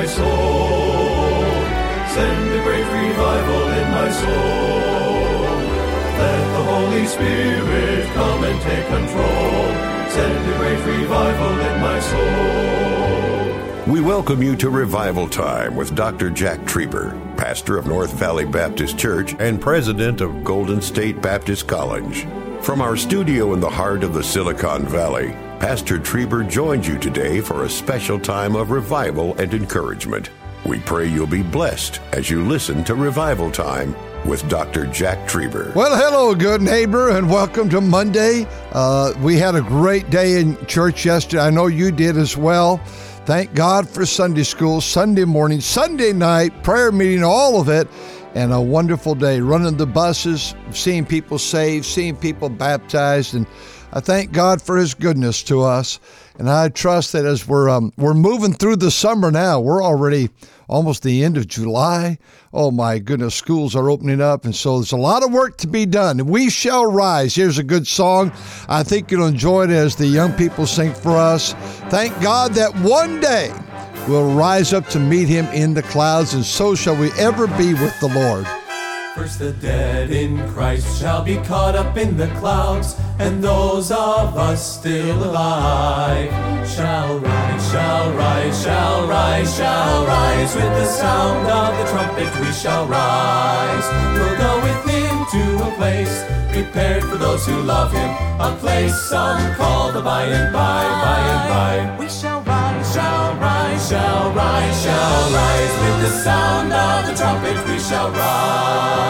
my soul. Send a great revival in my soul. Let the Holy Spirit come and take control. Send a great revival in my soul. We welcome you to Revival Time with Dr. Jack Trieber, pastor of North Valley Baptist Church and president of Golden State Baptist College. From our studio in the heart of the Silicon Valley, Pastor Trieber joins you today for a special time of revival and encouragement. We pray you'll be blessed as you listen to Revival Time with Dr. Jack Trieber. Well, hello, good neighbor, and welcome to Monday. We had a great day in church yesterday. I know you did as well. Thank God for Sunday school, Sunday morning, Sunday night, prayer meeting, all of it, and a wonderful day. Running the buses, seeing people saved, seeing people baptized, and I thank God for His goodness to us. And I trust that as we're moving through the summer now, we're already almost the end of July. Oh my goodness, schools are opening up, and so there's a lot of work to be done. We shall rise. Here's a good song. I think you'll enjoy it as the young people sing for us. Thank God that one day we'll rise up to meet Him in the clouds, and so shall we ever be with the Lord. First the dead in Christ shall be caught up in the clouds, and those of us still alive shall rise, shall rise, shall rise, shall rise. With the sound of the trumpet we shall rise. We'll go with Him to a place prepared for those who love Him, a place some call the by and by, by and by. We shall rise, shall rise, shall rise, shall rise. With the sound of the trumpet we shall rise.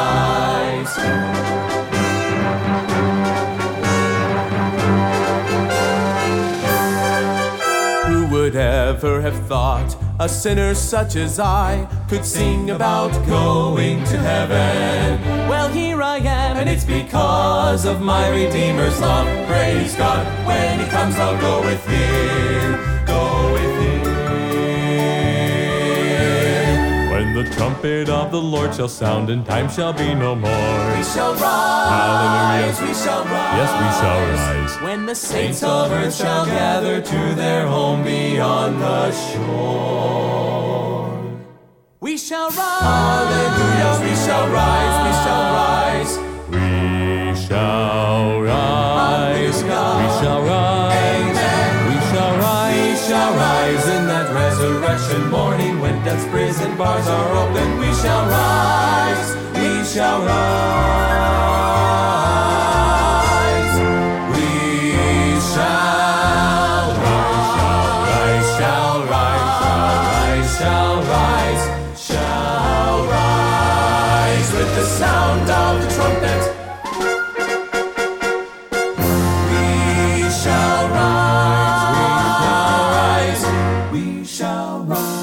Who would ever have thought a sinner such as I could sing about going to heaven? Well, here I am, and it's because of my Redeemer's love. Praise God, when He comes I'll go with Him, go with Him. When the trumpet of the Lord shall sound and time shall be no more, we shall rise, hallelujah, we shall rise, yes, we shall rise. When the saints of earth shall gather to their home beyond the shore, we shall rise, hallelujah, we shall rise, we shall rise, we shall rise, we shall rise, amen, we shall rise, we shall rise in that resurrection morning when death's prison bars are open. We shall rise, we shall rise, we shall rise, shall rise, shall rise, shall rise with the sound of the trumpet. We shall rise, we shall rise.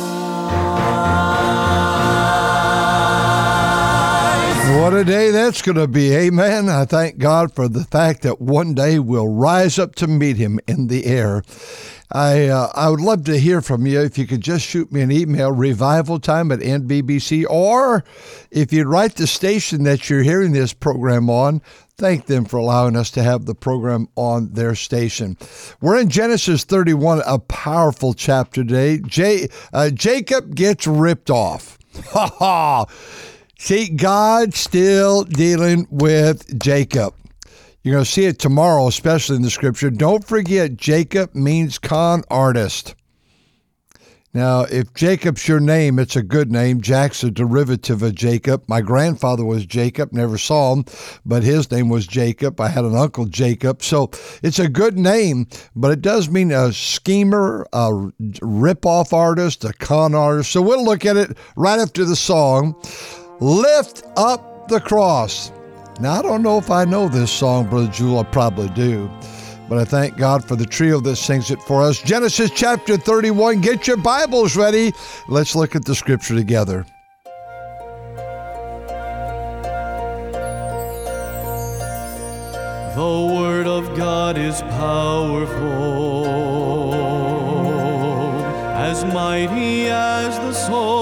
What a day that's going to be, amen. I thank God for the fact that one day we'll rise up to meet Him in the air. I would love to hear from you. If you could just shoot me an email, revivaltime@nbbc, or if you'd write the station that you're hearing this program on, thank them for allowing us to have the program on their station. We're in Genesis 31, a powerful chapter today. Jacob gets ripped off. Ha ha! See, God's still dealing with Jacob. You're going to see it tomorrow, especially in the scripture. Don't forget, Jacob means con artist. Now, if Jacob's your name, it's a good name. Jack's a derivative of Jacob. My grandfather was Jacob, never saw him, but his name was Jacob. I had an uncle Jacob. So it's a good name, but it does mean a schemer, a rip-off artist, a con artist. So we'll look at it right after the song, Lift Up the Cross. Now, I don't know if I know this song, Brother Jewel. I probably do. But I thank God for the trio that sings it for us. Genesis chapter 31. Get your Bibles ready. Let's look at the scripture together. The Word of God is powerful, as mighty as the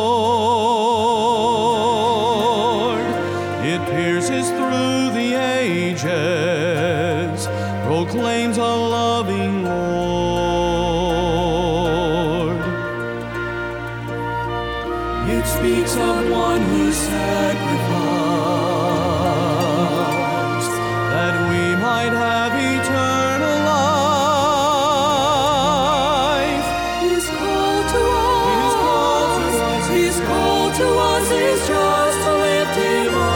sword. It pierces through the ages, proclaims a loving Lord. speaks of one who sacrificed, that we might have eternal life. His call to us, His call to us is just to lift Him up.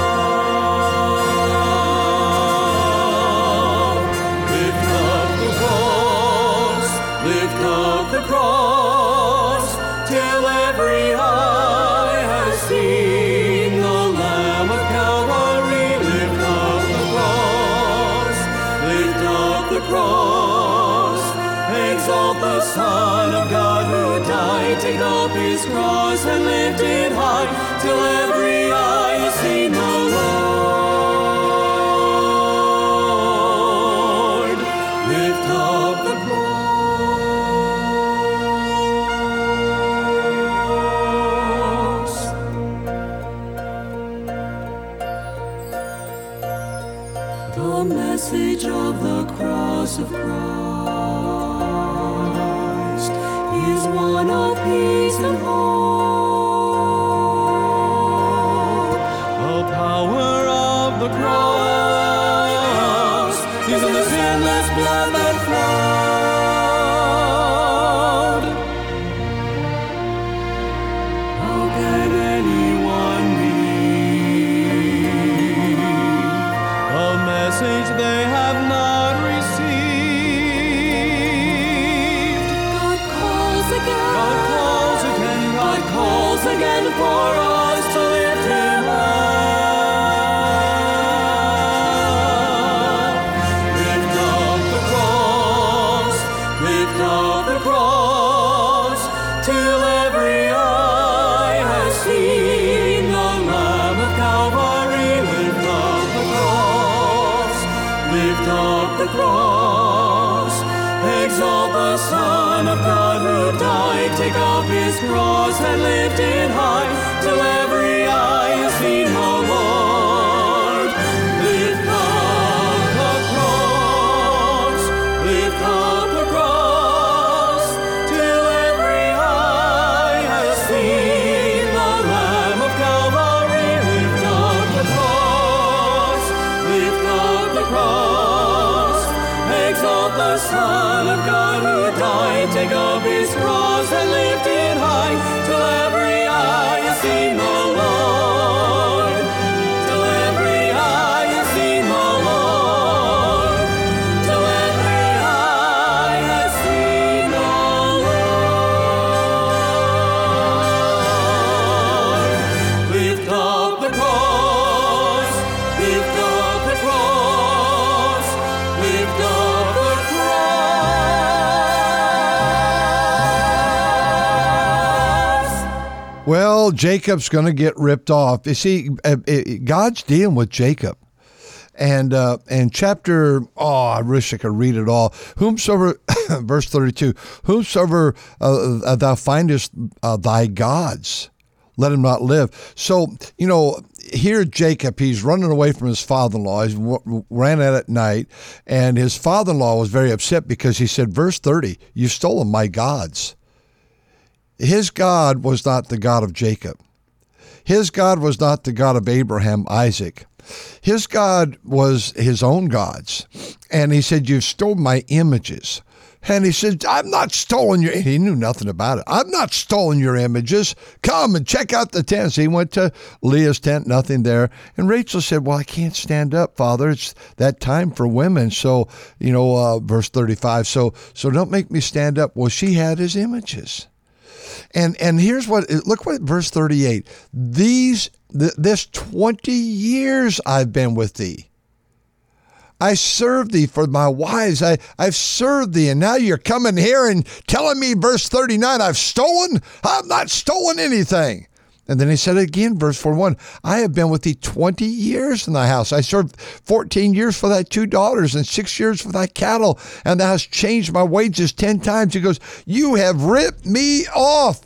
Lift up the cross, lift up the cross, till every eye has seen the Lamb of Calvary. Lift up the cross, lift up the cross, exalt the Son of God who died. Take up His cross and lift it high, till every eye has seen the Lord. Lift up the cross. The message of the cross of Christ is one of peace and hope. The power of the cross is in the sinless blood that flowed. How can anyone Believe a message they have not received. God calls again. God calls again, God calls again for us to lift Him up. Lift up the cross, lift up the cross, till every eye has seen the Lamb of Calvary. Lift up the cross, lift up the cross, exalt the Son of God who died. Take up His cross and lift it high, till every eye has seen the Lord. Lift up the cross, lift up the cross, till every eye has seen the Lamb of Calvary. Lift up the cross, lift up the cross, exalt the Son of God who died. Take up His cross and lift it high, till every eye has seen the Lord. Till every eye has seen the Lord. Till every eye has seen the Lord. Lift up the cross, lift up the cross, lift up the cross. Well, Jacob's going to get ripped off. You see, God's dealing with Jacob. And chapter, I wish I could read it all. Whomsoever, verse 32, whomsoever thou findest thy gods, let him not live. So, here Jacob, he's running away from his father-in-law. He ran out at night, and his father-in-law was very upset because he said, verse 30, you've stolen my gods. His God was not the God of Jacob. His God was not the God of Abraham, Isaac. His God was his own gods. And he said, you've stolen my images. And he said, I've not stolen your, he knew nothing about it. I've not stolen your images. Come and check out the tents. He went to Leah's tent, nothing there. And Rachel said, well, I can't stand up, Father. It's that time for women. So, verse 35, so don't make me stand up. Well, she had his images. And here's look what verse 38, this 20 years I've been with thee. I served thee for my wives. I've served thee, and now you're coming here and telling me, verse 39, I've stolen? I've not stolen anything. And then he said again, verse 41, I have been with thee 20 years in thy house. I served 14 years for thy 2 daughters and 6 years for thy cattle, and thou hast changed my wages 10 times. He goes, you have ripped me off.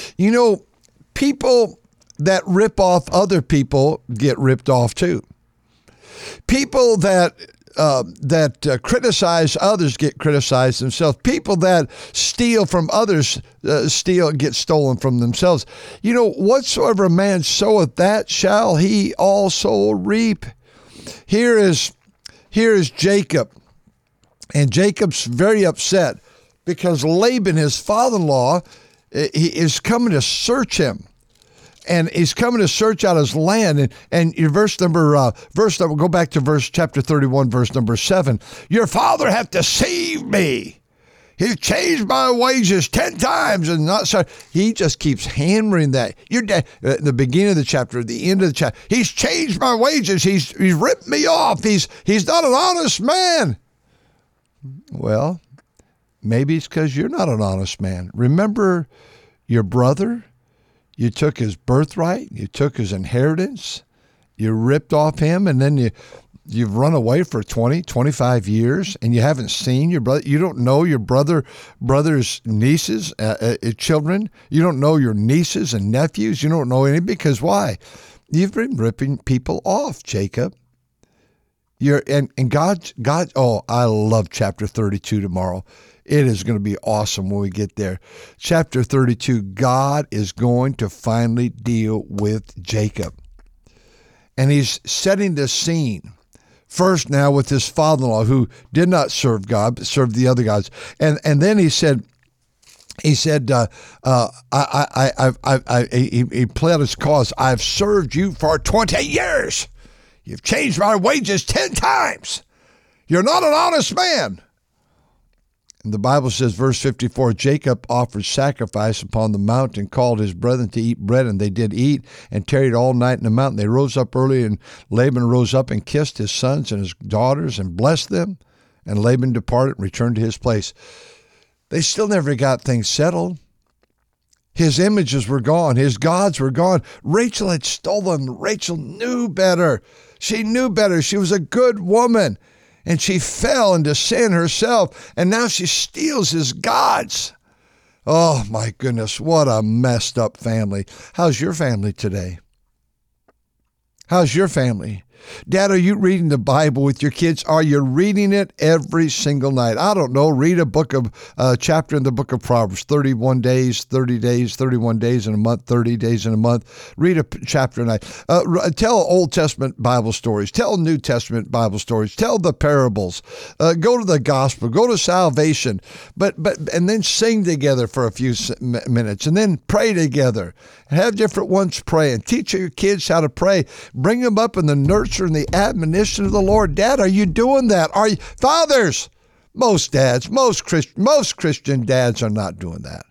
People that rip off other people get ripped off too. People that that criticize others get criticized themselves. People that steal from others get stolen from themselves. You know, whatsoever a man soweth, that shall he also reap. Here is Jacob, and Jacob's very upset because Laban, his father-in-law, he is coming to search him. And he's coming to search out his land. And your verse number, go back to chapter 31, verse number 7. Your father hath deceived me. He's changed my wages 10 times and not so. He just keeps hammering that. Your dad, at the beginning of the chapter, at the end of the chapter, he's changed my wages. He's ripped me off. He's not an honest man. Well, maybe it's because you're not an honest man. Remember your brother? You took his birthright, you took his inheritance, you ripped off him, and then you've run away for 20, 25 years, and you haven't seen your brother. You don't know your brother's nieces, children. You don't know your nieces and nephews. You don't know any, because why? You've been ripping people off, Jacob. And God. Oh, I love chapter 32 tomorrow. It is going to be awesome when we get there. Chapter 32, God is going to finally deal with Jacob. And he's setting the scene. First now with his father-in-law, who did not serve God, but served the other gods. And then he said, he pled out his cause. I've served you for 20 years. You've changed my wages 10 times. You're not an honest man. And the Bible says, verse 54, Jacob offered sacrifice upon the mountain, called his brethren to eat bread, and they did eat, and tarried all night in the mountain. They rose up early, and Laban rose up and kissed his sons and his daughters and blessed them. And Laban departed and returned to his place. They still never got things settled. His images were gone. His gods were gone. Rachel had stolen. Rachel knew better. She knew better. She was a good woman. And she fell into sin herself, and now she steals his gods. Oh, my goodness, what a messed up family. How's your family today? How's your family? Dad, are you reading the Bible with your kids? Are you reading it every single night? I don't know. Read a book of chapter in the book of Proverbs, 31 days, 30 days, 31 days in a month, 30 days in a month. Read a chapter a night. Tell Old Testament Bible stories. Tell New Testament Bible stories. Tell the parables. Go to the gospel. Go to salvation. And then sing together for a few minutes, and then pray together. Have different ones pray, and teach your kids how to pray. Bring them up in the nurture and the admonition of the Lord. Dad, are you doing that? Are you, fathers? Most dads, most Christian dads are not doing that.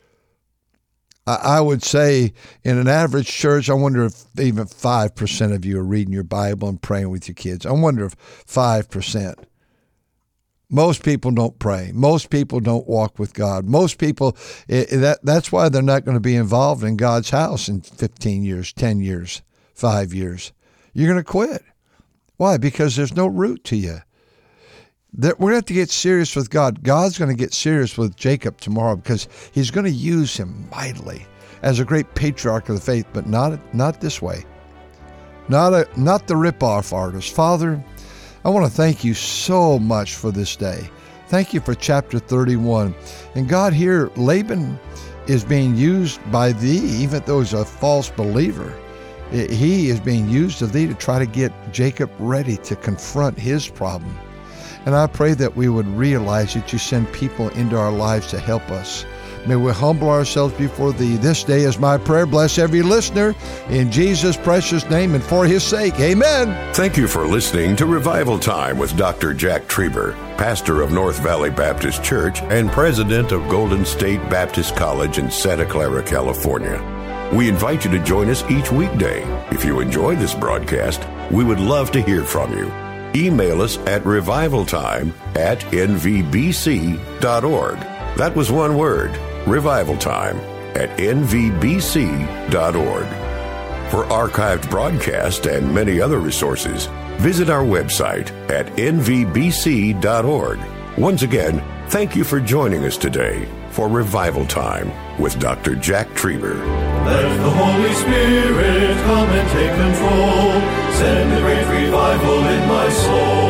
I would say in an average church, I wonder if even 5% of you are reading your Bible and praying with your kids. I wonder if 5%. Most people don't pray. Most people don't walk with God. Most people, that's why they're not going to be involved in God's house in 15 years, 10 years, 5 years. You're going to quit. Why? Because there's no root to you. We're going to have to get serious with God. God's going to get serious with Jacob tomorrow, because he's going to use him mightily as a great patriarch of the faith, but not this way. Not the rip-off artist. Father, I want to thank you so much for this day. Thank you for chapter 31. And God, here, Laban is being used by thee, even though he's a false believer. He is being used of thee to try to get Jacob ready to confront his problem. And I pray that we would realize that you send people into our lives to help us. May we humble ourselves before thee. This day is my prayer. Bless every listener in Jesus' precious name and for his sake. Amen. Thank you for listening to Revival Time with Dr. Jack Trieber, pastor of North Valley Baptist Church and president of Golden State Baptist College in Santa Clara, California. We invite you to join us each weekday. If you enjoy this broadcast, we would love to hear from you. Email us at revivaltime@nvbc.org. That was one word, revivaltime@nvbc.org. For archived broadcasts and many other resources, visit our website at nvbc.org. Once again, thank you for joining us today for Revival Time with Dr. Jack Trieber. Let the Holy Spirit come and take control. Send a great revival in my soul.